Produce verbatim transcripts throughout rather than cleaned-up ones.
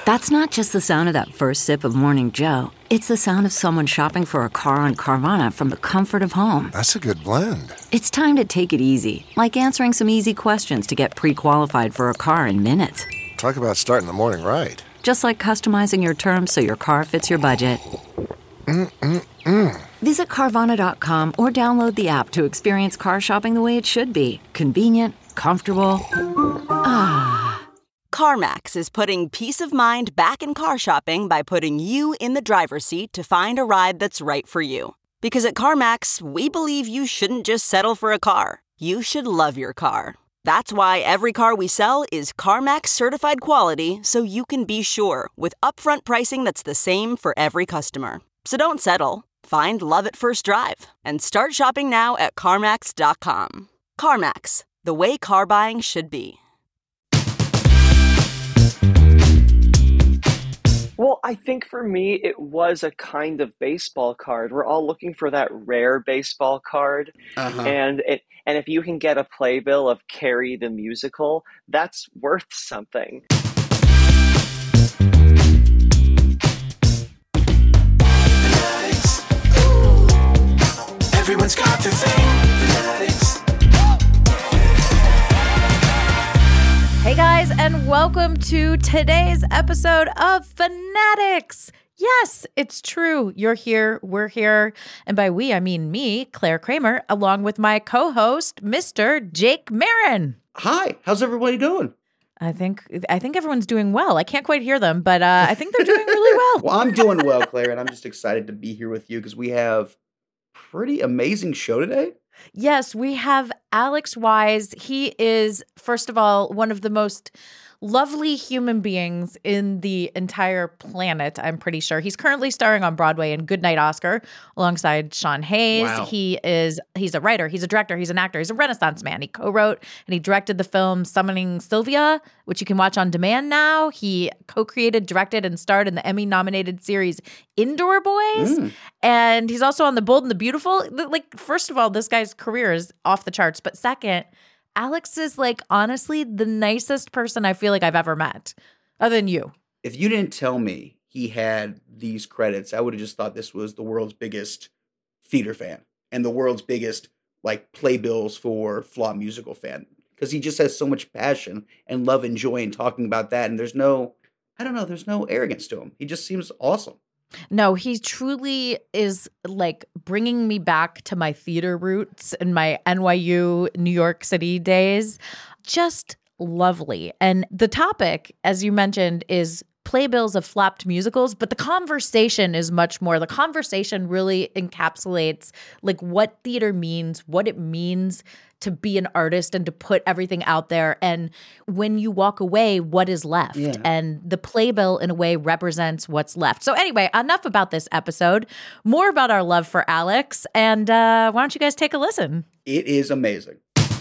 That's not just the sound of that first sip of Morning Joe. It's the sound of someone shopping for a car on Carvana from the comfort of home. That's a good blend. It's time to take it easy, like answering some easy questions to get pre-qualified for a car in minutes. Talk about starting the morning right. Just like customizing your terms so your car fits your budget. Mm-mm-mm. Visit Carvana dot com or download the app to experience car shopping the way it should be. Convenient, comfortable. Ah. CarMax is putting peace of mind back in car shopping by putting you in the driver's seat to find a ride that's right for you. Because at CarMax, we believe you shouldn't just settle for a car. You should love your car. That's why every car we sell is CarMax certified quality, so you can be sure with upfront pricing that's the same for every customer. So don't settle. Find love at first drive and start shopping now at CarMax dot com. CarMax, the way car buying should be. Well, I think for me, it was a kind of baseball card. We're all looking for that rare baseball card. Uh-huh. And it, and if you can get a playbill of Carrie the Musical, that's worth something. Everyone's got their thing. Hey guys, and welcome to today's episode of Fanatics. Yes, it's true. You're here, we're here. And by we, I mean me, Claire Kramer, along with my co-host, Mister Jake Marin. Hi, how's everybody doing? I think I think everyone's doing well. I can't quite hear them, but uh, I think they're doing really well. Well, I'm doing well, Claire, and I'm just excited to be here with you because we have a pretty amazing show today. Yes, we have Alex Wise. He is, first of all, one of the most lovely human beings in the entire planet, I'm pretty sure. He's currently starring on Broadway in Goodnight Oscar alongside Sean Hayes. Wow. He is he's a writer, he's a director, he's an actor, he's a Renaissance man. He co-wrote and he directed the film Summoning Sylvia, which you can watch on demand now. He co-created, directed, and starred in the Emmy-nominated series Indoor Boys. Mm. And he's also on The Bold and the Beautiful. Like, first of all, this guy's career is off the charts. But second, Alex is, like, honestly the nicest person I feel like I've ever met, other than you. If you didn't tell me he had these credits, I would have just thought this was the world's biggest theater fan and the world's biggest, like, playbills for Flawed Musical fan. Because he just has so much passion and love and joy in talking about that. And there's no, I don't know, there's no arrogance to him. He just seems awesome. No, he truly is like bringing me back to my theater roots and my N Y U, New York City days. Just lovely. And the topic, as you mentioned, is playbills of flopped musicals, but the conversation is much more. The conversation really encapsulates like what theater means, what it means to be an artist and to put everything out there. And when you walk away, what is left? Yeah. And the playbill in a way represents what's left. So anyway, enough about this episode, more about our love for Alex. And uh, why don't you guys take a listen? It is amazing.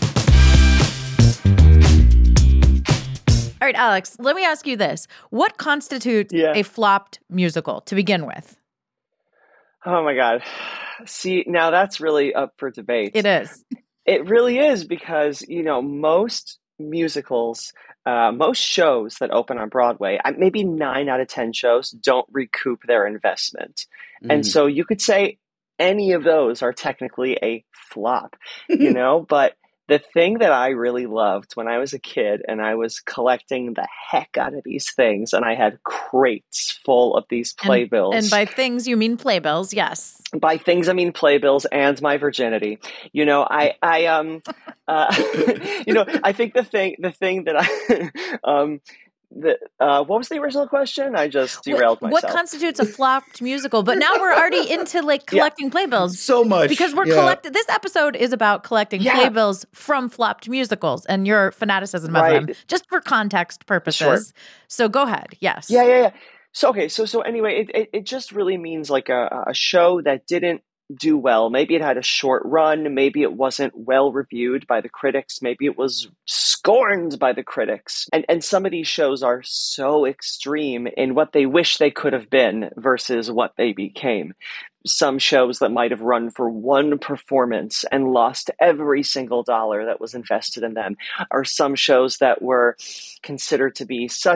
All right, Alex, let me ask you this. What constitutes Yeah. a flopped musical to begin with? Oh my God. See, now that's really up for debate. It is. It really is because, you know, most musicals, uh, most shows that open on Broadway, uh, maybe nine out of ten shows don't recoup their investment. And Mm. so you could say any of those are technically a flop, you know, but the thing that I really loved when I was a kid and I was collecting the heck out of these things, and I had crates full of these playbills. And, and by things, you mean playbills, yes. By things, I mean playbills and my virginity. You know, I, I, um, uh, you know, I think the thing, the thing that I, um, the, uh, what was the original question? I just derailed what, myself. What constitutes a flopped musical? But now we're already into like collecting yeah. playbills. So much. Because we're yeah. collecting, this episode is about collecting yeah. playbills from flopped musicals and your fanaticism right. of them, just for context purposes. Sure. So go ahead. Yes. Yeah, yeah, yeah. So, okay. So, so anyway, it, it, it just really means like a, a show that didn't do well. Maybe it had a short run. Maybe it wasn't well reviewed by the critics. Maybe it was scorned by the critics. And and some of these shows are so extreme in what they wish they could have been versus what they became. Some shows that might have run for one performance and lost every single dollar that was invested in them, or some shows that were considered to be such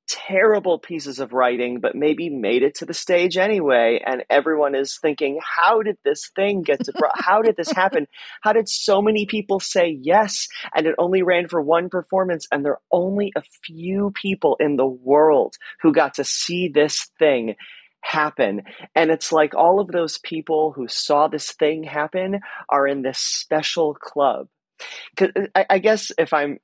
terrible pieces of writing, but maybe made it to the stage anyway. And everyone is thinking, how did this thing get to, Bro- how did this happen? How did so many people say yes? And it only ran for one performance. And there are only a few people in the world who got to see this thing happen. And it's like all of those people who saw this thing happen are in this special club. Cause I, I guess if I'm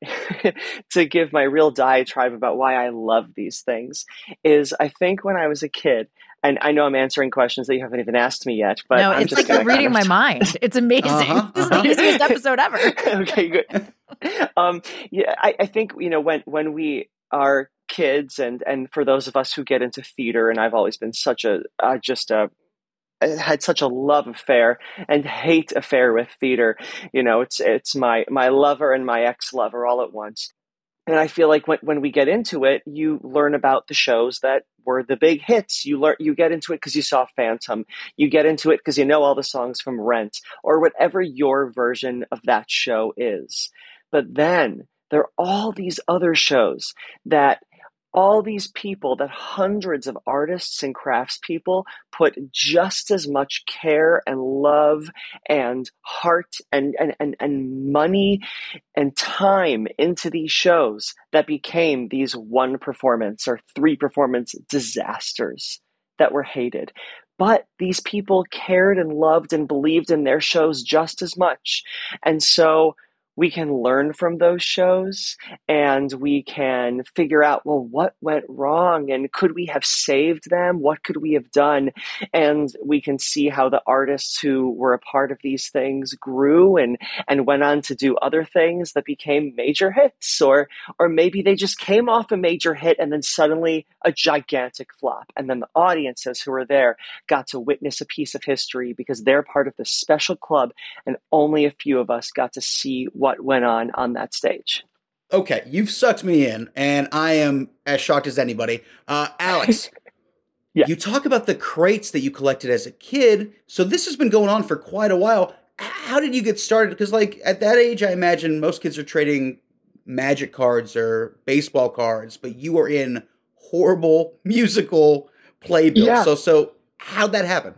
to give my real diatribe about why I love these things is I think when I was a kid, and I know I'm answering questions that you haven't even asked me yet, but no, I'm it's just like you're reading kind my of... mind. It's amazing. Uh-huh, This uh-huh. is the easiest episode ever. Okay, good. Um, yeah, I, I think, you know, when, when we are kids and, and for those of us who get into theater, and I've always been such a, uh, just a, I had such a love affair and hate affair with theater. You know, it's it's my my lover and my ex-lover all at once. And I feel like when, when we get into it, you learn about the shows that were the big hits. You learn, you get into it because you saw Phantom. You get into it because you know all the songs from Rent or whatever your version of that show is. But then there are all these other shows that all these people, that hundreds of artists and craftspeople put just as much care and love and heart and, and, and, and money and time into these shows that became these one performance or three performance disasters that were hated. But these people cared and loved and believed in their shows just as much. And so we can learn from those shows and we can figure out, well, what went wrong and could we have saved them? What could we have done? And we can see how the artists who were a part of these things grew and, and went on to do other things that became major hits, or, or maybe they just came off a major hit and then suddenly a gigantic flop. And then the audiences who were there got to witness a piece of history because they're part of this special club and only a few of us got to see what went on on that stage. Okay, you've sucked me in, and I am as shocked as anybody. Uh, Alex, yeah. You talk about the crates that you collected as a kid. So this has been going on for quite a while. How did you get started? Because like at that age, I imagine most kids are trading Magic cards or baseball cards, but you are in horrible musical playbills. Yeah. So, so how'd that happen?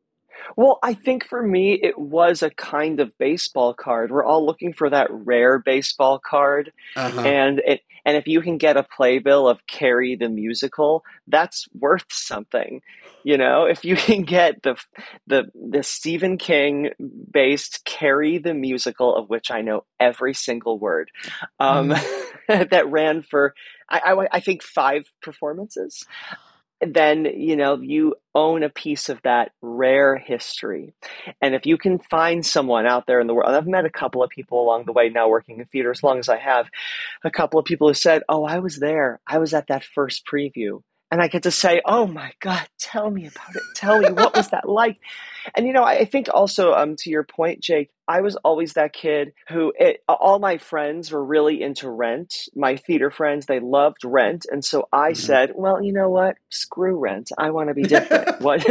Well, I think for me, it was a kind of baseball card. We're all looking for that rare baseball card. Uh-huh. And it, and if you can get a playbill of Carrie the Musical, that's worth something. You know, if you can get the the the Stephen King based Carrie the Musical, of which I know every single word, um, mm. that ran for, I, I, I think, five performances. Then, you know, you own a piece of that rare history. And if you can find someone out there in the world, and I've met a couple of people along the way now working in theater, as long as I have, a couple of people who said, oh, I was there. I was at that first preview. And I get to say, oh my God, tell me about it. Tell me, what was that like? And, you know, I think also um, to your point, Jake, I was always that kid who it, all my friends were really into Rent. My theater friends, they loved Rent. And so I mm-hmm. said, well, you know what? Screw Rent. I want to be different. What?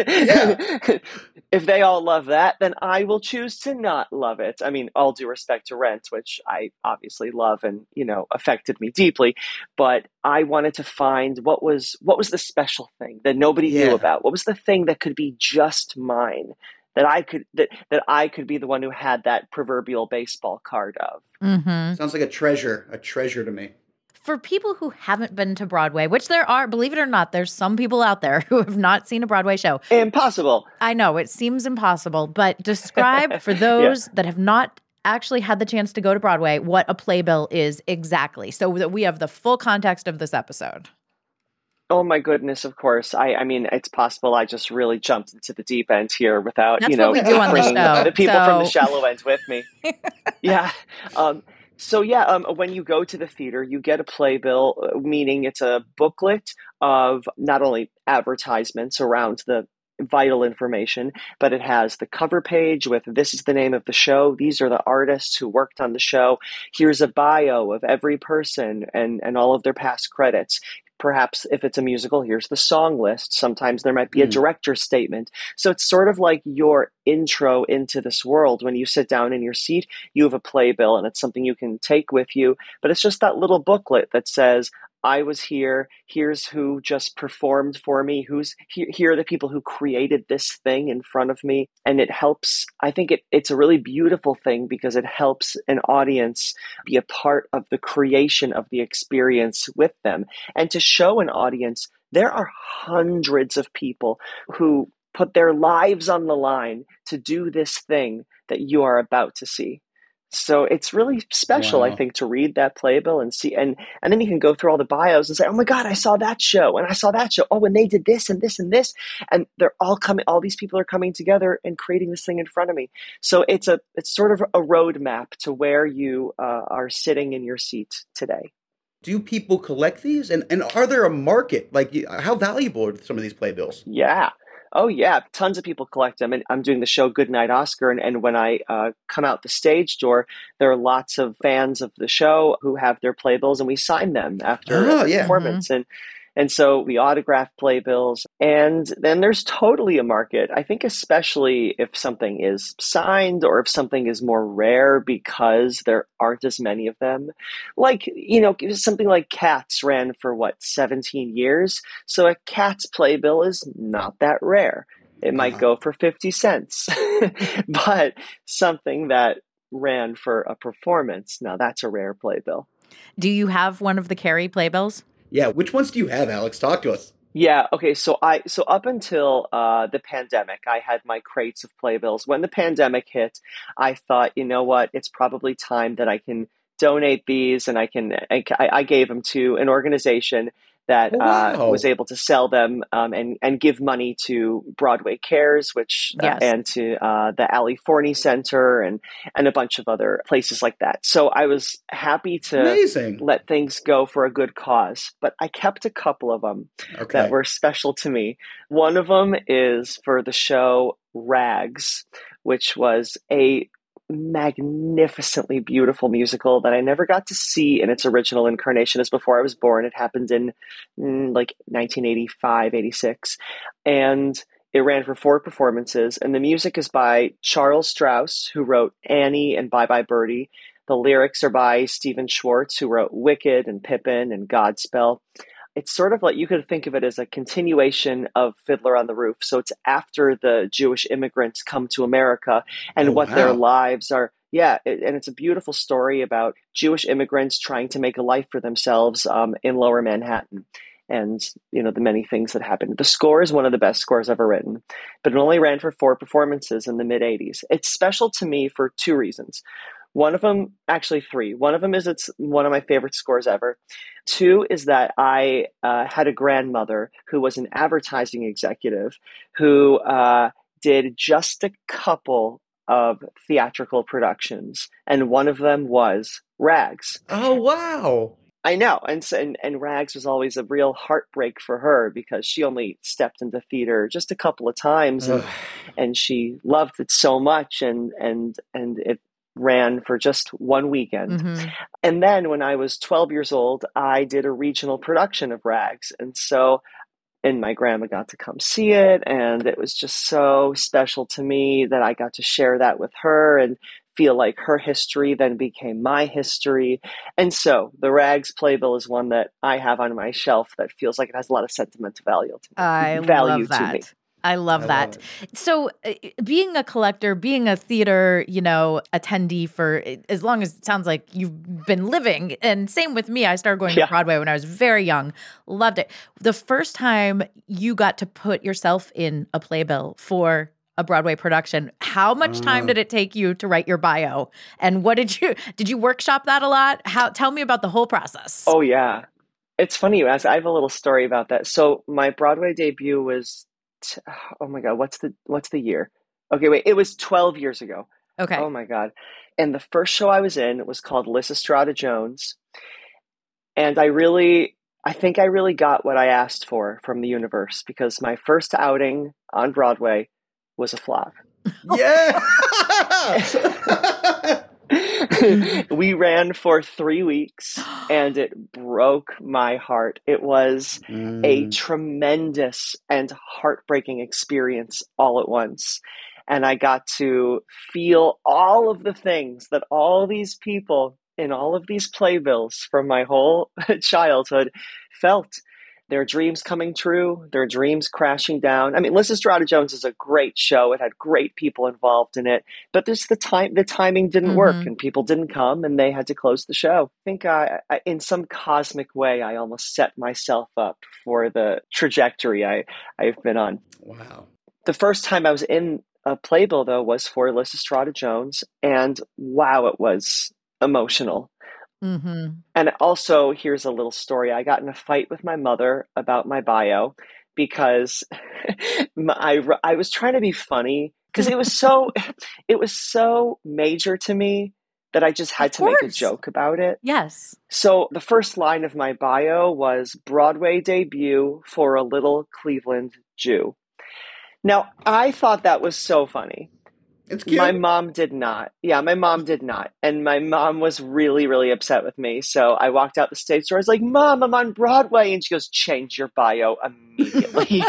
If they all love that, then I will choose to not love it. I mean, all due respect to Rent, which I obviously love and, you know, affected me deeply. But I wanted to find what was what was the special thing that nobody yeah. knew about. What was the thing that could be just mine? That I could that, that I could be the one who had that proverbial baseball card of. Mm-hmm. Sounds like a treasure, a treasure to me. For people who haven't been to Broadway, which there are, believe it or not, there's some people out there who have not seen a Broadway show. Impossible. I know, it seems impossible, but describe for those yeah. that have not actually had the chance to go to Broadway what a playbill is exactly, so that we have the full context of this episode. Oh my goodness, of course. I, I mean, it's possible I just really jumped into the deep end here without, That's you know, what we do on the show. the people so... from the shallow end with me. yeah. Um, so yeah, um, when you go to the theater, you get a playbill, meaning it's a booklet of not only advertisements around the vital information, but it has the cover page with this is the name of the show. These are the artists who worked on the show. Here's a bio of every person and, and all of their past credits. Perhaps if it's a musical, here's the song list. Sometimes there might be a mm. director's statement. So it's sort of like your intro into this world. When you sit down in your seat, you have a playbill and it's something you can take with you. But it's just that little booklet that says, I was here. Here's who just performed for me. Who's here, here are the people who created this thing in front of me. And it helps. I think it, it's a really beautiful thing because it helps an audience be a part of the creation of the experience with them. And to show an audience, there are hundreds of people who put their lives on the line to do this thing that you are about to see. So it's really special, Wow. I think, to read that playbill and see, and and then you can go through all the bios and say, oh my God, I saw that show and I saw that show. Oh, and they did this and this and this, and they're all coming. All these people are coming together and creating this thing in front of me. So it's a it's sort of a roadmap to where you uh, are sitting in your seat today. Do people collect these, and and are there a market? Like, how valuable are some of these playbills? Yeah. Oh, yeah. Tons of people collect them. And I'm doing the show Goodnight Oscar. And, and when I uh, come out the stage door, there are lots of fans of the show who have their playbills, and we sign them after Oh, a yeah. performance. Mm-hmm. And and so we autograph playbills. And then there's totally a market. I think especially if something is signed or if something is more rare because there aren't as many of them. Like, you know, something like Cats ran for what, seventeen years? So a Cats playbill is not that rare. It might Uh-huh. go for fifty cents. But something that ran for a performance, now that's a rare playbill. Do you have one of the Carrie playbills? Yeah, which ones do you have, Alex? Talk to us. Yeah. Okay. So I so up until uh, the pandemic, I had my crates of playbills. When the pandemic hit, I thought, you know what? It's probably time that I can donate these, and I can. I, I gave them to an organization that Oh, wow. uh, was able to sell them um, and and give money to Broadway Cares, which uh, Yes. and to uh, the Ali Forney Center and and a bunch of other places like that. So I was happy to Amazing. let things go for a good cause, but I kept a couple of them Okay. that were special to me. One of them is for the show Rags, which was a magnificently beautiful musical that I never got to see in its original incarnation as before I was born. It happened in mm, like nineteen eighty-five, eighty-six. And it ran for four performances. And the music is by Charles Strauss, who wrote Annie and Bye Bye Birdie. The lyrics are by Stephen Schwartz, who wrote Wicked and Pippin and Godspell. It's sort of like, you could think of it as a continuation of Fiddler on the Roof. So it's after the Jewish immigrants come to America and Oh, what their wow. lives are. Yeah, it, and it's a beautiful story about Jewish immigrants trying to make a life for themselves um, in Lower Manhattan. And, you know, the many things that happened. The score is one of the best scores ever written, but it only ran for four performances in the mid-eighties. It's special to me for two reasons. One of them, actually three. One of them is it's one of my favorite scores ever. Two is that I uh, had a grandmother who was an advertising executive who uh, did just a couple of theatrical productions, and one of them was Rags. Oh, wow. I know, and, and and Rags was always a real heartbreak for her because she only stepped into theater just a couple of times, and, and she loved it so much, and and and it ran for just one weekend. Mm-hmm. And then when I was twelve years old, I did a regional production of Rags, and so and my grandma got to come see it, and it was just so special to me that I got to share that with her and feel like her history then became my history. And so the Rags playbill is one that I have on my shelf that feels like it has a lot of sentimental value to me. I value love that. to me. I love I that. love So uh, being a collector, being a theater, you know, attendee for as long as it sounds like you've been living, and same with me, I started going Yeah. to Broadway when I was very young, loved it. The first time you got to put yourself in a playbill for a Broadway production, how much time Uh. did it take you to write your bio? And what did you, did you workshop that a lot? How, tell me about the whole process. Oh, yeah. It's funny you ask. I have a little story about that. So my Broadway debut was, t- oh my God, what's the what's the year? Okay, wait, it was twelve years ago. Okay. Oh my God. And the first show I was in was called Lysistrata Jones. And I really, I think I really got what I asked for from the universe because my first outing on Broadway was a flop. Yeah. We ran for three weeks and it broke my heart. It was a Mm. tremendous and heartbreaking experience all at once. And I got to feel all of the things that all these people in all of these playbills from my whole childhood felt their dreams coming true, their dreams crashing down. I mean, Lysistrata Jones is a great show. It had great people involved in it, but there's the time, the timing didn't work, Mhm. and people didn't come, and they had to close the show. I think I, I, in some cosmic way, I almost set myself up for the trajectory I, I've been on. Wow. The first time I was in a playbill, though, was for Lysistrata Jones, and wow, it was emotional. Mhm. And also, here's a little story. I got in a fight with my mother about my bio because my, I, I was trying to be funny because it was so it was so major to me that I just had Of to make a course. joke about it. Yes. So the first line of my bio was Broadway debut for a little Cleveland Jew. Now, I thought that was so funny. It's cute. My mom did not. Yeah, my mom did not. And my mom was really, really upset with me. So I walked out the stage door. I was like, Mom, I'm on Broadway. And she goes, change your bio immediately.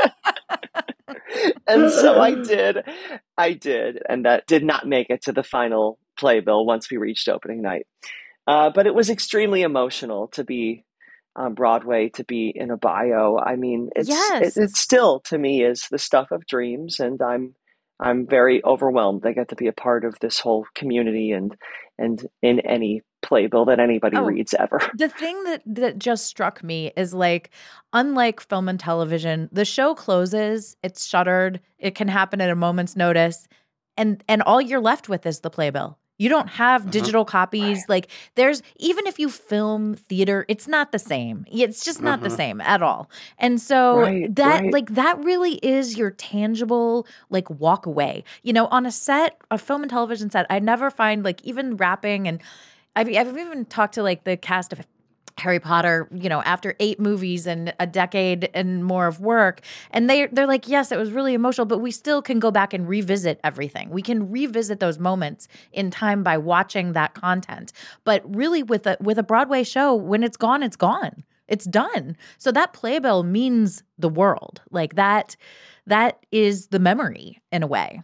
And so I did. I did. And that did not make it to the final playbill once we reached opening night. Uh, but it was extremely emotional to be on Broadway, to be in a bio. I mean, it's Yes. it, it still, to me, is the stuff of dreams. And I'm I'm very overwhelmed. I get to be a part of this whole community and and in any playbill that anybody Oh, reads ever. The thing that that just struck me is, like, unlike film and television, the show closes, it's shuttered, it can happen at a moment's notice, and and all you're left with is the playbill. You don't have Uh-huh. digital copies. Like, there's, even if you film theater, it's not the same. It's just not the Uh-huh. same at all. And so Right, that, right. like, that really is your tangible, like, walk away. You know, on a set, a film and television set, I never find, like, even rapping, and I've, I've even talked to, like, the cast of Harry Potter, you know, after eight movies and a decade and more of work. And they, they're like, yes, it was really emotional, but we still can go back and revisit everything. We can revisit those moments in time by watching that content. But really, with a with a Broadway show, when it's gone, it's gone. It's done. So that playbill means the world. Like, that, that is the memory in a way.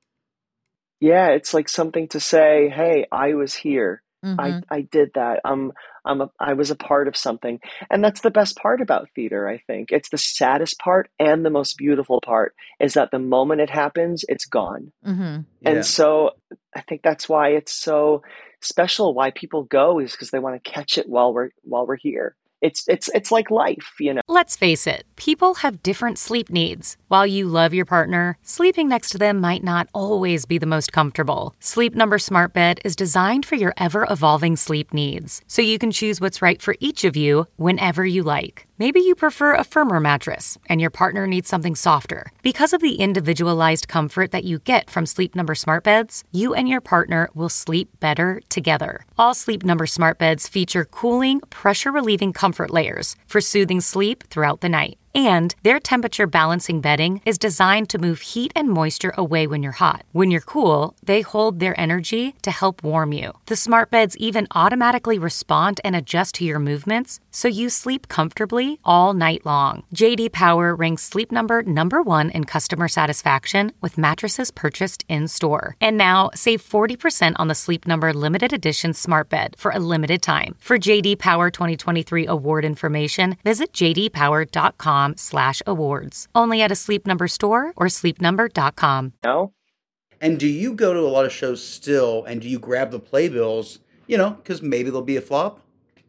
Yeah, it's like something to say, hey, I was here. Mhm. I, I did that. I'm I'm a, I was a part of something. And that's the best part about theater, I think. It's the saddest part and the most beautiful part is that the moment it happens, it's gone. Mhm. Yeah. And so I think that's why it's so special, why people go, is because they want to catch it while we're while we're here. It's it's it's like life, you know. Let's face it, people have different sleep needs. While you love your partner, sleeping next to them might not always be the most comfortable. Sleep Number Smart Bed is designed for your ever-evolving sleep needs, so you can choose what's right for each of you whenever you like. Maybe you prefer a firmer mattress and your partner needs something softer. Because of the individualized comfort that you get from Sleep Number Smart Beds, you and your partner will sleep better together. All Sleep Number Smart Beds feature cooling, pressure-relieving comfort layers for soothing sleep throughout the night. And their temperature balancing bedding is designed to move heat and moisture away when you're hot. When you're cool, they hold their energy to help warm you. The smart beds even automatically respond and adjust to your movements, so you sleep comfortably all night long. J D Power ranks Sleep Number number one in customer satisfaction with mattresses purchased in-store. And now, save forty percent on the Sleep Number limited edition smart bed for a limited time. For J D Power twenty twenty-three award information, visit j d power dot com slash awards. Only at a Sleep Number store or sleep number dot com. No? And do you go to a lot of shows still, and do you grab the playbills, you know, because maybe they'll be a flop?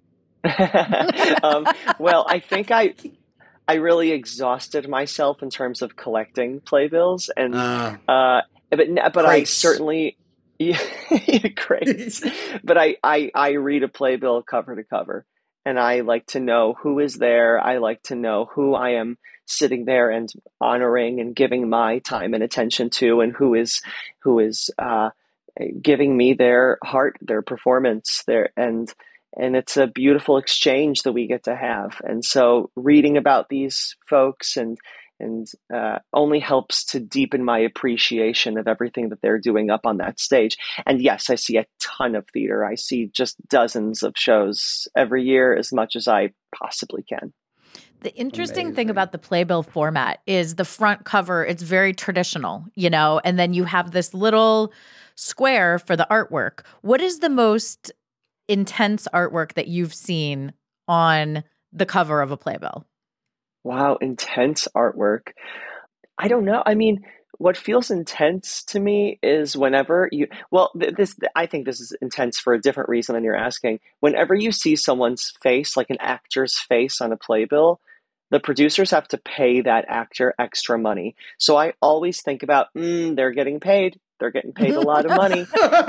um, well, I think I I really exhausted myself in terms of collecting playbills, and Uh, uh, but but I crates. certainly yeah, crates. But I, I I read a playbill cover to cover, and I like to know who is there. I like to know who I am sitting there and honoring and giving my time and attention to, and who is who is uh, giving me their heart, their performance, their and. And it's a beautiful exchange that we get to have. And so reading about these folks and and uh, only helps to deepen my appreciation of everything that they're doing up on that stage. And yes, I see a ton of theater. I see just dozens of shows every year, as much as I possibly can. The interesting Amazing. thing about the playbill format is the front cover, it's very traditional, you know, and then you have this little square for the artwork. What is the most intense artwork that you've seen on the cover of a playbill? Wow, intense artwork. I don't know. I mean, what feels intense to me is whenever you, well, th- this, I think this is intense for a different reason than you're asking. Whenever you see someone's face, like an actor's face on a playbill, the producers have to pay that actor extra money. So I always think about, mm, they're getting paid. They're getting paid a lot of money.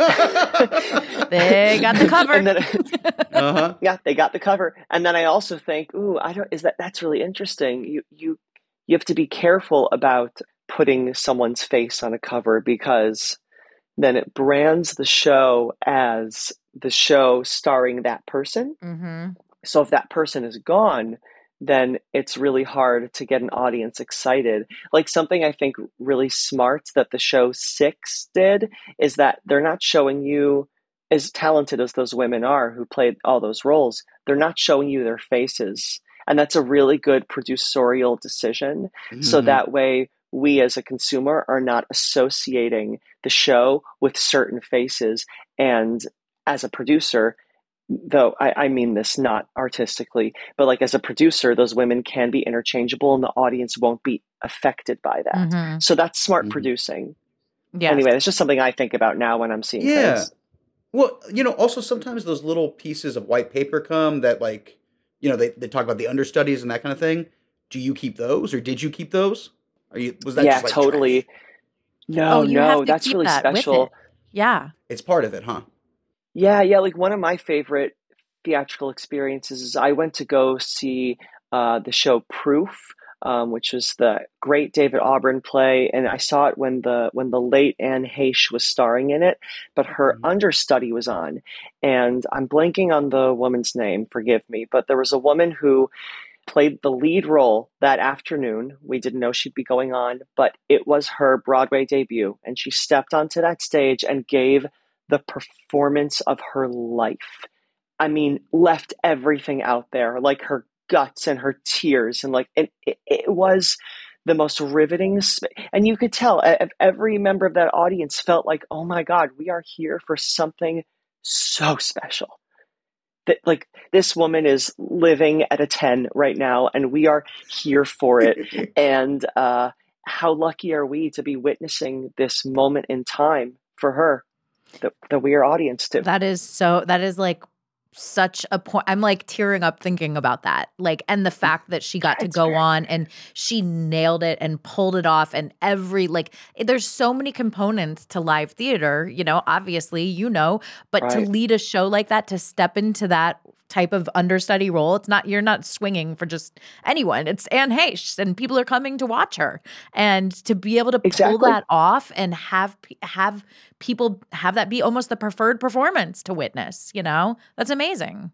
They got the cover. And then, Uh-huh. yeah, they got the cover. And then I also think, ooh, I don't, is that, that's really interesting. You, you, you have to be careful about putting someone's face on a cover because then it brands the show as the show starring that person. Mm-hmm. So if that person is gone, then it's really hard to get an audience excited. Like something I think really smart that the show Six did is that they're not showing you, as talented as those women are who played all those roles, they're not showing you their faces. And that's a really good producerial decision. Mm-hmm. So that way we as a consumer are not associating the show with certain faces. And as a producer, though I, I mean this not artistically, but like as a producer, those women can be interchangeable and the audience won't be affected by that. Mm-hmm. So that's smart Mhm. producing. Yes. Anyway, it's just something I think about now when I'm seeing Yeah. things. Well, you know, also sometimes those little pieces of white paper come that like, you know, they, they talk about the understudies and that kind of thing. Do you keep those or did you keep those? Are you, was that Yeah, just like totally. trash? No, Oh, you have no, to that's keep really that with special. it. Yeah. It's part of it, huh? Yeah, yeah. Like one of my favorite theatrical experiences is I went to go see uh, the show Proof, um, which was the great David Auburn play, and I saw it when the when the late Anne Heche was starring in it, but her Mhm. understudy was on, and I'm blanking on the woman's name. Forgive me, but there was a woman who played the lead role that afternoon. We didn't know she'd be going on, but it was her Broadway debut, and she stepped onto that stage and gave the performance of her life. I mean, left everything out there, like her guts and her tears, and like it, it, it was the most riveting. sp- And you could tell e- every member of that audience felt like, oh my God, we are here for something so special. That like this woman is living at a ten right now, and we are here for it. And uh, how lucky are we to be witnessing this moment in time for her that, that we are audience to? That is so, that is like such a point. I'm like tearing up thinking about that. Like, and the fact that she got to That's go fair. on and she nailed it and pulled it off. And every, like, there's so many components to live theater, you know, obviously, you know, but to Right. lead a show like that, to step into that type of understudy role, it's not, you're not swinging for just anyone. It's Anne Heche and people are coming to watch her. And to be able to pull Exactly. that off and have, pe- have people have that be almost the preferred performance to witness, you know, that's amazing.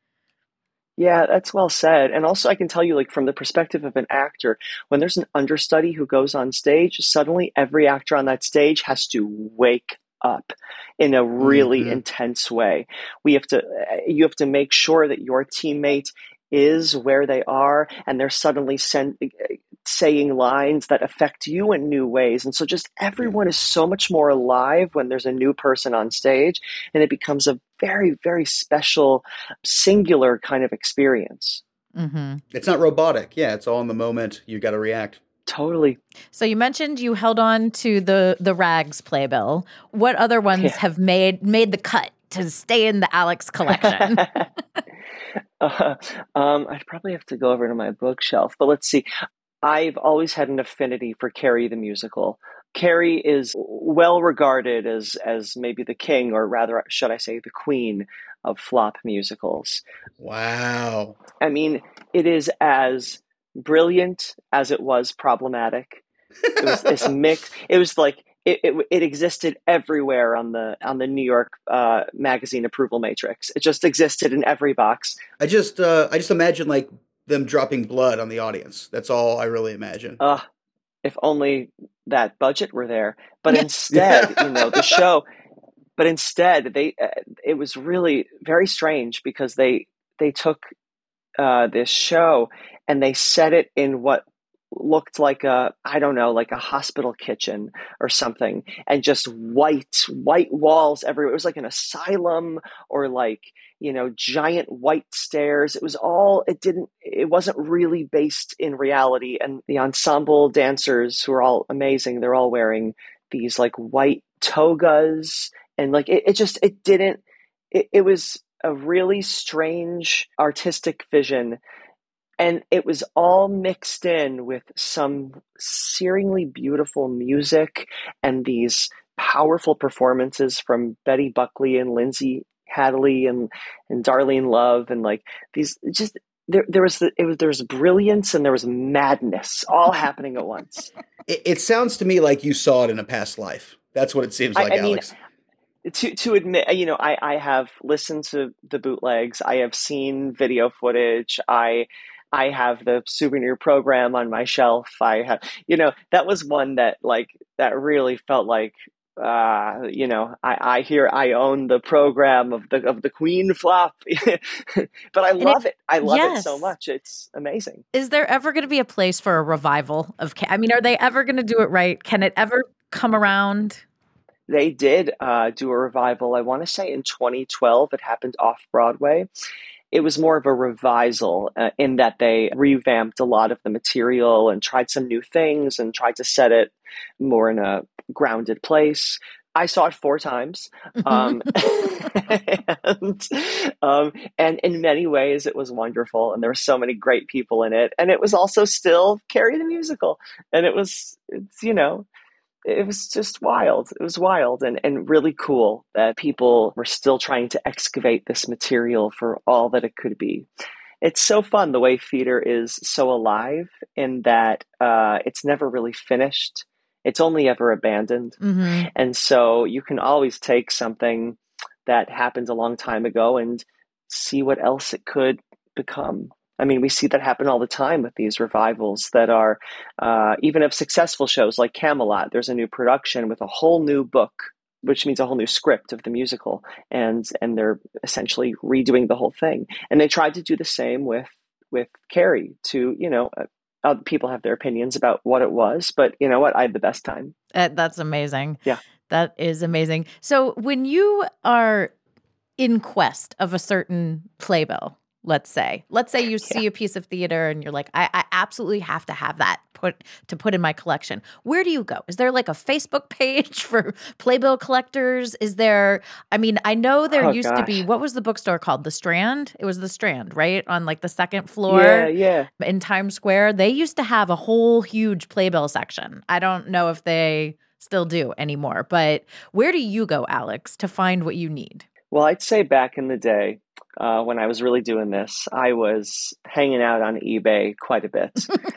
Yeah, that's well said. And also, I can tell you, like, from the perspective of an actor, when there's an understudy who goes on stage, suddenly every actor on that stage has to wake up in a really Mhm. intense way. We have to, you have to make sure that your teammate is where they are, and they're suddenly send, saying lines that affect you in new ways. And so, just everyone is so much more alive when there's a new person on stage, and it becomes a very, very special, singular kind of experience. Mm-hmm. It's not robotic. Yeah, it's all in the moment. You got to react. Totally. So you mentioned you held on to the the Rags playbill. What other ones Yeah. have made made the cut to stay in the Alex collection? uh, um, I'd probably have to go over to my bookshelf, but let's see. I've always had an affinity for Carrie the musical. Carrie is well regarded as as maybe the king, or rather, should I say, the queen of flop musicals. Wow. I mean, it is as brilliant as it was problematic. It was this mix. It was like it, it, it existed everywhere on the on the New York uh, magazine approval matrix. It just existed in every box. I just uh, I just imagine like them dropping blood on the audience. That's all I really imagine. Uh, if only that budget were there. But instead, you know, the show. But instead, they uh, it was really very strange because they they took uh, this show and they set it in what looked like a, I don't know, like a hospital kitchen or something, and just white, white walls everywhere. It was like an asylum, or like you know, giant white stairs. It was all, it didn't, it wasn't really based in reality. And the ensemble dancers, who are all amazing, they're all wearing these like white togas. And like, it, it just, it didn't, it, it was a really strange artistic vision. And it was all mixed in with some searingly beautiful music and these powerful performances from Betty Buckley and Lindsay Hadley and, and Darlene Love. And like these, just, there, there was, the, it was, there was brilliance and there was madness all happening at once. It, it sounds to me like you saw it in a past life. That's what it seems like, I, I Alex. Mean, To to admit, you know, I, I have listened to the bootlegs. I have seen video footage. I I have the souvenir program on my shelf. I have, you know, that was one that like that really felt like, uh, you know, I, I hear I own the program of the of the Queen flop, but I love it, it. I love yes. it so much. It's amazing. Is there ever going to be a place for a revival of? I mean, are they ever going to do it right? Can it ever come around? They did uh, do a revival. I want to say in twenty twelve, it happened off Broadway. It was more of a revisal uh, in that they revamped a lot of the material and tried some new things and tried to set it more in a grounded place. I saw it four times. Um, and, um, and in many ways, it was wonderful. And there were so many great people in it. And it was also still Carrie the Musical. And it was, it's, you know, it was just wild. It was wild and, and really cool that people were still trying to excavate this material for all that it could be. It's so fun the way theater is so alive in that uh, it's never really finished. It's only ever abandoned. Mm-hmm. And so you can always take something that happened a long time ago and see what else it could become. I mean, we see that happen all the time with these revivals that are, uh, even of successful shows like Camelot, there's a new production with a whole new book, which means a whole new script of the musical. And and they're essentially redoing the whole thing. And they tried to do the same with, with Carrie to, you know, uh, people have their opinions about what it was, but you know what? I had the best time. Uh, that's amazing. Yeah. That is amazing. So when you are in quest of a certain playbill, let's say, let's say you see yeah. a piece of theater and you're like, I, I absolutely have to have that put to put in my collection. Where do you go? Is there like a Facebook page for playbill collectors? Is there, I mean, I know there oh, used gosh. to be, what was the bookstore called? The Strand? It was the Strand, right? On like the second floor yeah, yeah. in Times Square. They used to have a whole huge playbill section. I don't know if they still do anymore, but where do you go, Alex, to find what you need? Well, I'd say back in the day, uh, when I was really doing this, I was hanging out on eBay quite a bit.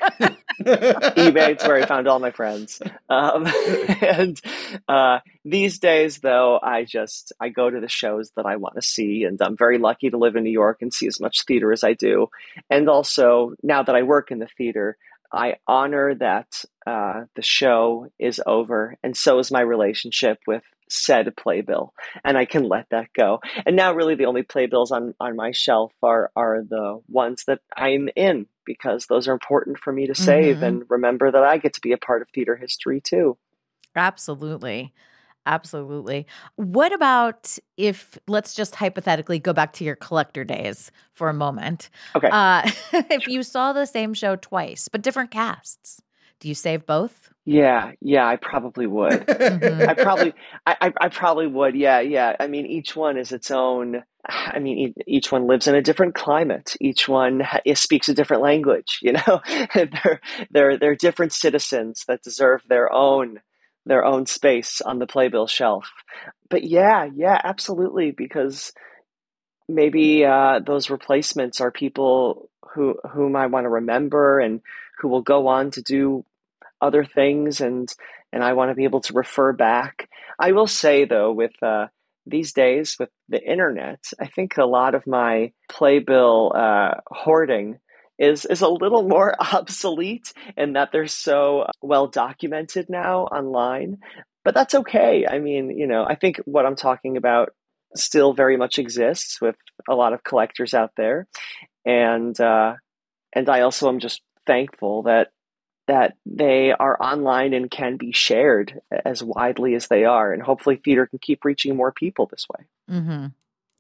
eBay, it's where I found all my friends. Um, and uh, these days, though, I just, I go to the shows that I want to see. And I'm very lucky to live in New York and see as much theater as I do. And also, now that I work in the theater, I honor that uh, the show is over. And so is my relationship with said playbill, and I can let that go. And now really the only playbills on, on my shelf are, are the ones that I'm in, because those are important for me to save mm-hmm. and remember that I get to be a part of theater history too. Absolutely. Absolutely. What about if, let's just hypothetically go back to your collector days for a moment. Okay. Uh, if you saw the same show twice, but different casts, do you save both? Yeah, yeah, I probably would. Mm-hmm. I probably, I, I, I probably would. Yeah, yeah. I mean, each one is its own. I mean, each one lives in a different climate. Each one ha- speaks a different language. You know, they're they're they're different citizens that deserve their own their own space on the playbill shelf. But yeah, yeah, absolutely, because maybe uh, those replacements are people who whom I want to remember and who will go on to do other things, and and I want to be able to refer back. I will say though, with uh, these days with the internet, I think a lot of my playbill uh, hoarding is is a little more obsolete, in that they're so well documented now online. But that's okay. I mean, you know, I think what I'm talking about still very much exists with a lot of collectors out there, and uh, and I also am just thankful that. that they are online and can be shared as widely as they are. And hopefully theater can keep reaching more people this way. Mm-hmm.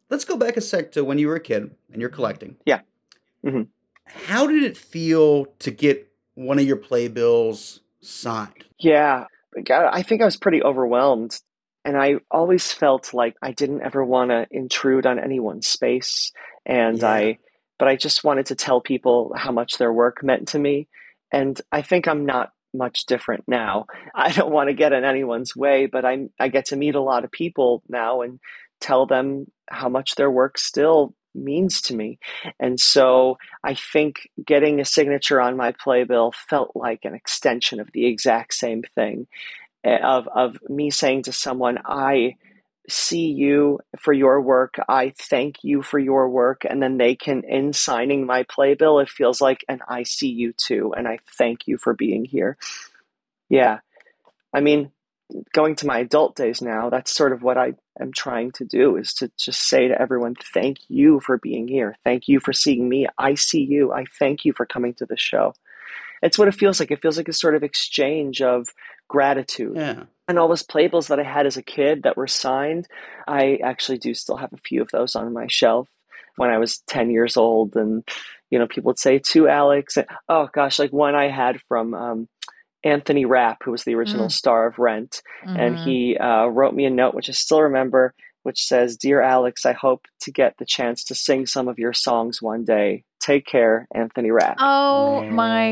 let's go back a sec to when you were a kid and you're collecting. Yeah. Mm-hmm. How did it feel to get one of your playbills signed? Yeah, God, I think I was pretty overwhelmed. And I always felt like I didn't ever want to intrude on anyone's space. And Yeah. I, but I just wanted to tell people how much their work meant to me. And I think I'm not much different now. I don't want to get in anyone's way, but I I get to meet a lot of people now and tell them how much their work still means to me. And so I think getting a signature on my playbill felt like an extension of the exact same thing, eh, of of me saying to someone, I see you for your work. I thank you for your work. And then they can, in signing my playbill, it feels like, and I see you too. And I thank you for being here. Yeah. I mean, going to my adult days now, that's sort of what I am trying to do, is to just say to everyone, thank you for being here. Thank you for seeing me. I see you. I thank you for coming to the show. It's what it feels like. It feels like a sort of exchange of gratitude. Yeah. And all those playbills that I had as a kid that were signed, I actually do still have a few of those on my shelf when I was ten years old. And, you know, people would say to Alex, oh gosh, like one I had from um, Anthony Rapp, who was the original Mm. star of Rent. And Mhm. he uh, wrote me a note, which I still remember, which says, Dear Alex, I hope to get the chance to sing some of your songs one day. Take care, Anthony Rapp. Oh my,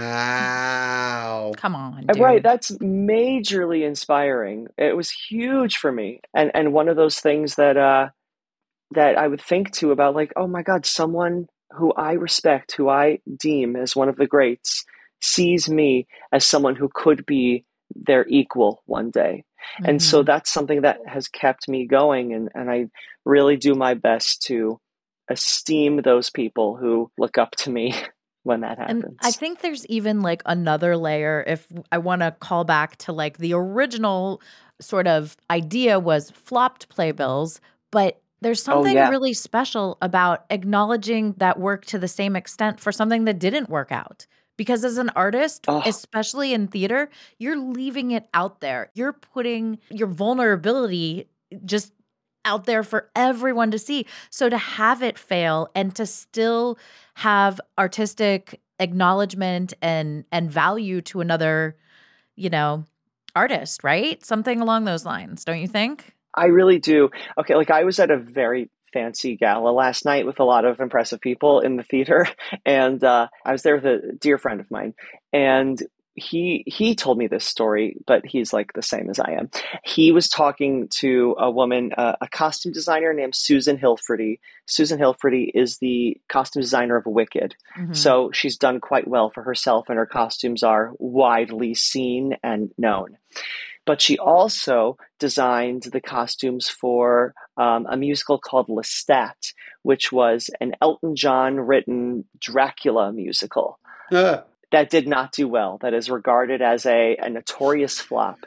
Wow. come on, Uh, dude. Right, that's majorly inspiring. It was huge for me, and and one of those things that uh, that I would think to about, like, oh my God, someone who I respect, who I deem as one of the greats, sees me as someone who could be their equal one day. And so Mhm. that's something that has kept me going, and and I really do my best to esteem those people who look up to me when that And I happens. think there's even like another layer. If I want to call back to like the original sort of idea was flopped playbills, but there's Oh something yeah. really special about acknowledging that work to the same extent for something that didn't work out. Because as an artist, Oh, especially in theater, you're leaving it out there. You're putting your vulnerability just out there for everyone to see. So to have it fail and to still have artistic acknowledgement and and value to another, you know, artist, right? Something along those lines, don't you think? I really do. Okay, like I was at a very fancy gala last night with a lot of impressive people in the theater, and uh, I was there with a dear friend of mine, and he he told me this story, but he's like the same as I am. He was talking to a woman, uh, a costume designer named Susan Hilferty. Susan Hilferty is the costume designer of Wicked, Mhm. so she's done quite well for herself, and her costumes are widely seen and known. But she also designed the costumes for um, a musical called Lestat, which was an Elton John written Dracula musical Ah. that did not do well, that is regarded as a, a notorious flop.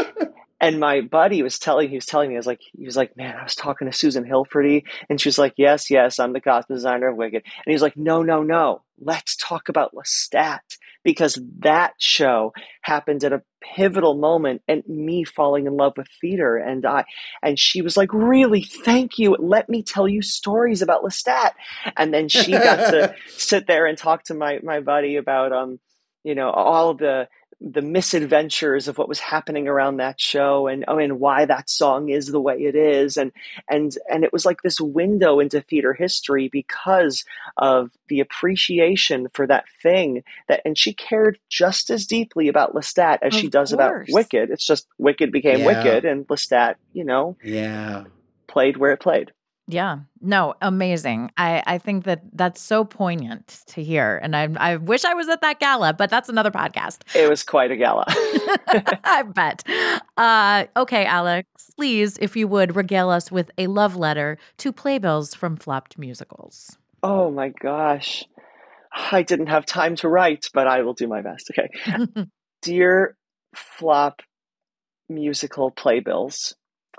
And my buddy was telling, he was telling me, I was like, he was like, man, I was talking to Susan Hilferty, and she was like, yes, yes, I'm the costume designer of Wicked. And he was like, no, no, no, let's talk about Lestat, because that show happened at a pivotal moment and me falling in love with theater. And I, and she was like, really, thank you. Let me tell you stories about Lestat. And then she got to sit there and talk to my, my buddy about, um, you know, all the, the misadventures of what was happening around that show, and oh, and why that song is the way it is, and and and it was like this window into theater history because of the appreciation for that thing, that, and she cared just as deeply about Lestat as she Of does about course. Wicked. It's just Wicked became Yeah. Wicked, and Lestat, you know, Yeah. played where it played. Yeah. No, amazing. I, I think that that's so poignant to hear. And I I wish I was at that gala, but that's another podcast. It was quite a gala. I bet. Uh, okay, Alex, please, if you would, regale us with a love letter to playbills from flopped musicals. Oh my gosh. I didn't have time to write, but I will do my best. Okay. Dear flop musical playbills,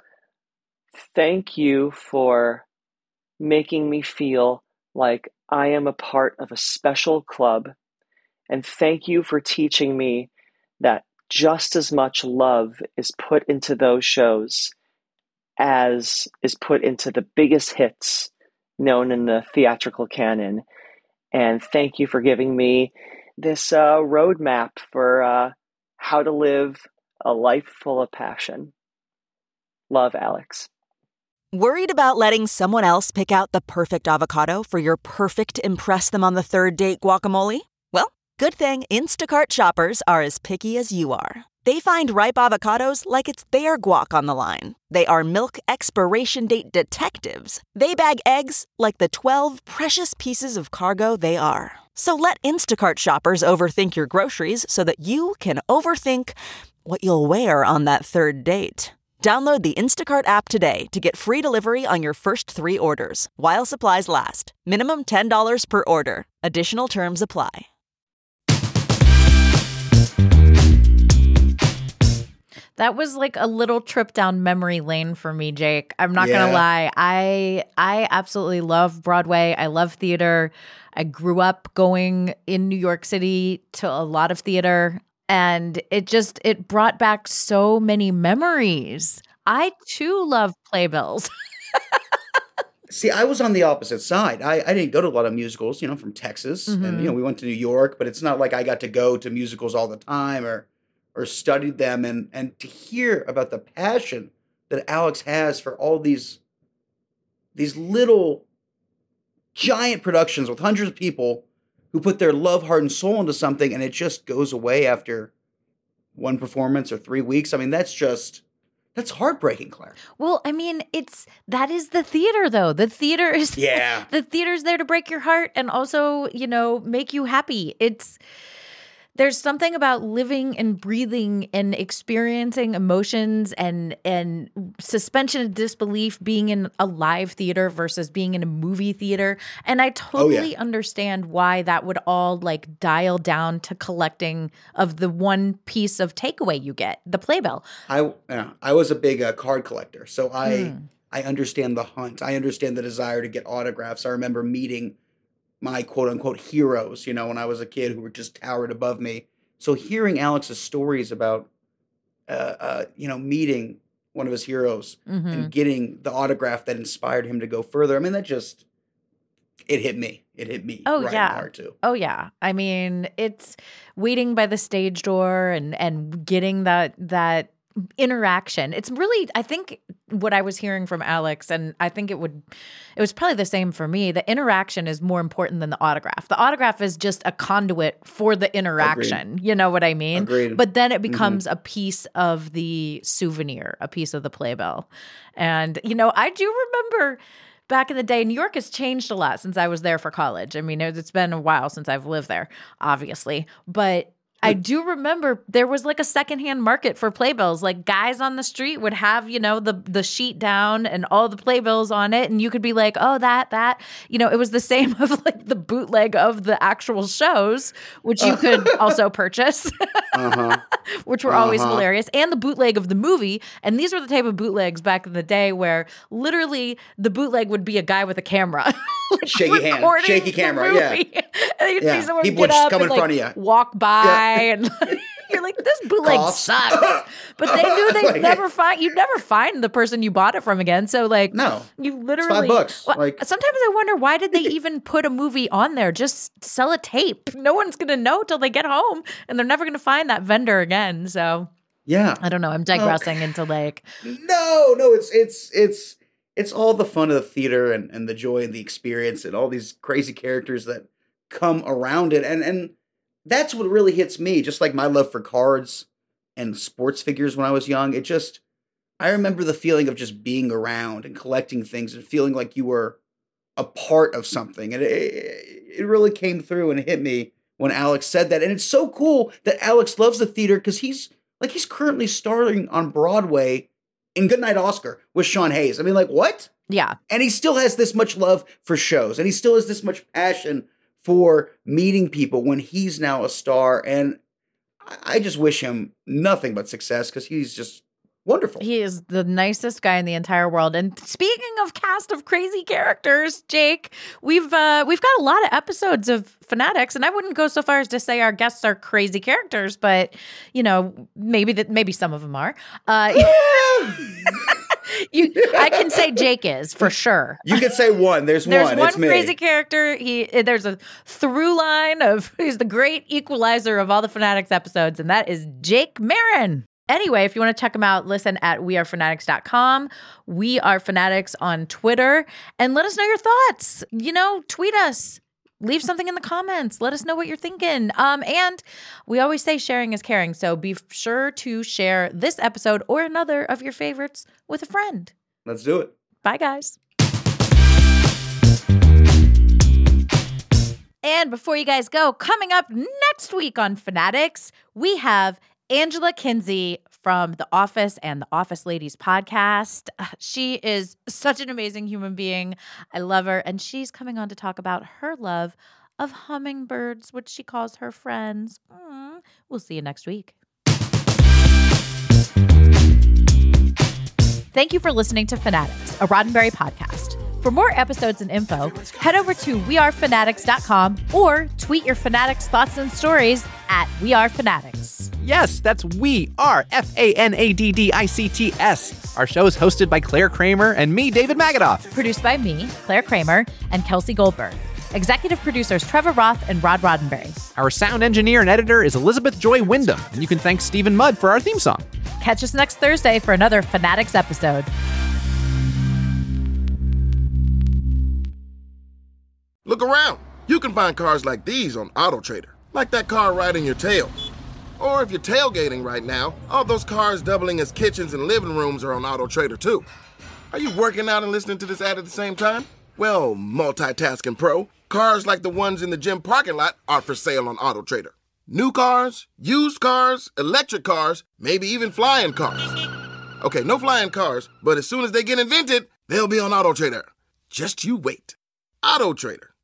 thank you for making me feel like I am a part of a special club. And thank you for teaching me that just as much love is put into those shows as is put into the biggest hits known in the theatrical canon. And thank you for giving me this uh, roadmap for uh, how to live a life full of passion. Love, Alex. Worried about letting someone else pick out the perfect avocado for your perfect impress them on the third date guacamole? Well, good thing Instacart shoppers are as picky as you are. They find ripe avocados like it's their guac on the line. They are milk expiration date detectives. They bag eggs like the twelve precious pieces of cargo they are. So let Instacart shoppers overthink your groceries so that you can overthink what you'll wear on that third date. Download the Instacart app today to get free delivery on your first three orders, while supplies last. Minimum ten dollars per order. Additional terms apply. That was like a little trip down memory lane for me, Jake. I'm not Yeah. gonna lie. I I absolutely love Broadway. I love theater. I grew up going in New York City to a lot of theater, and it just it brought back so many memories. I too love playbills. See, I was on the opposite side. I, I didn't go to a lot of musicals, you know, from Texas. And, Mhm. you know, we went to New York, but it's not like I got to go to musicals all the time or or studied them. And, and to hear about the passion that Alex has for all these, these little giant productions with hundreds of people who put their love, heart, and soul into something, and it just goes away after one performance or three weeks. I mean, that's just, that's heartbreaking, Claire. Well, I mean, it's that is the theater though. The theater is Yeah. the theater's there to break your heart and also, you know, make you happy. It's there's something about living and breathing and experiencing emotions and and suspension of disbelief being in a live theater versus being in a movie theater. And I totally understand why that would all like dial down to collecting of the one piece of takeaway you get, the playbill. I yeah, I was a big uh, card collector, so I Hmm. I understand the hunt. I understand the desire to get autographs. I remember meeting my quote unquote heroes, you know, when I was a kid who were just towered above me. So hearing Alex's stories about, uh, uh, you know, meeting one of his heroes Mhm. and getting the autograph that inspired him to go further. I mean, that just it hit me. It hit me. Oh, right yeah. in the heart too. Oh yeah. I mean, it's waiting by the stage door and and getting that that interaction. It's really, I think what I was hearing from Alex, and I think it would it was probably the same for me. The interaction is more important than the autograph. The autograph is just a conduit for the interaction. You know what I mean? Agreed. But then it becomes a piece of the souvenir, a piece of the playbill. And you know, I do remember back in the day, New York has changed a lot since I was there for college. I mean, it- it's been a while since I've lived there, obviously. But I do remember there was like a secondhand market for playbills. Like guys on the street would have, you know, the the sheet down and all the playbills on it. And you could be like, oh, that, that. You know, it was the same of like the bootleg of the actual shows, which you could also purchase. Uh-huh. Which were always Uh-huh. hilarious, and the bootleg of the movie. And these were the type of bootlegs back in the day where literally the bootleg would be a guy with a camera. like, Shaky hand, recording shaky the camera, yeah. movie. And you'd Yeah. see someone People get would just up come and, in like, front of you. walk by, Yeah. and you're like, this bootleg Cough. sucks. But they knew they'd Like- never find, you'd never find the person you bought it from again. So like, No. you literally, bucks. Well, Like- sometimes I wonder, why did they even put a movie on there? Just sell a tape. No one's going to know till they get home, and they're never going to find that vendor again. So Yeah. I don't know. I'm digressing into like, No, no, it's it's it's it's all the fun of the theater and, and the joy and the experience and all these crazy characters that come around it. And and that's what really hits me, just like my love for cards and sports figures when I was young. It just I remember the feeling of just being around and collecting things and feeling like you were a part of something. And it, it really came through and hit me when Alex said that. And it's so cool that Alex loves the theater because he's like he's currently starring on Broadway in Goodnight Oscar with Sean Hayes. I mean, like, what? yeah, And he still has this much love for shows, and he still has this much passion for meeting people when he's now a star. And I I just wish him nothing but success because he's just wonderful. he is the nicest guy in the entire world. And speaking of cast of crazy characters, Jake, we've uh, we've got a lot of episodes of Fanatics, and I wouldn't go so far as to say our guests are crazy characters, but you know, maybe that maybe some of them are. Uh, you, I can say Jake is for sure. You can say one. There's, there's one. one It's me. crazy character. He there's a through line of he's the great equalizer of all the Fanatics episodes, and that is Jake Marin. Anyway, if you want to check them out, listen at we are fanatics dot com. We Are Fanatics on Twitter, and let us know your thoughts. You know, tweet us. Leave something in the comments. Let us know what you're thinking. Um, and we always say sharing is caring. So be sure to share this episode or another of your favorites with a friend. Let's do it. Bye, guys. And before you guys go, coming up next week on Fanatics, we have Angela Kinsey from The Office and The Office Ladies podcast. She is such an amazing human being. I love her. And she's coming on to talk about her love of hummingbirds, which she calls her friends. Mm. We'll see you next week. Thank you for listening to Fanatics, a Roddenberry podcast. For more episodes and info, head over to we are fanatics dot com or tweet your Fanatics thoughts and stories at wearefanatics. Yes, that's We Are, F A N A D D I C T S. Our show is hosted by Claire Kramer and me, David Magadoff. Produced by me, Claire Kramer, and Kelsey Goldberg. Executive producers Trevor Roth and Rod Roddenberry. Our sound engineer and editor is Elizabeth Joy Wyndham, and you can thank Stephen Mudd for our theme song. Catch us next Thursday for another Fanatics episode. Look around. You can find cars like these on AutoTrader, like that car right in your tail. Or if you're tailgating right now, all those cars doubling as kitchens and living rooms are on AutoTrader too. Are you working out and listening to this ad at the same time? Well, multitasking pro, cars like the ones in the gym parking lot are for sale on AutoTrader. New cars, used cars, electric cars, maybe even flying cars. Okay, no flying cars, but as soon as they get invented, they'll be on AutoTrader. Just you wait. AutoTrader.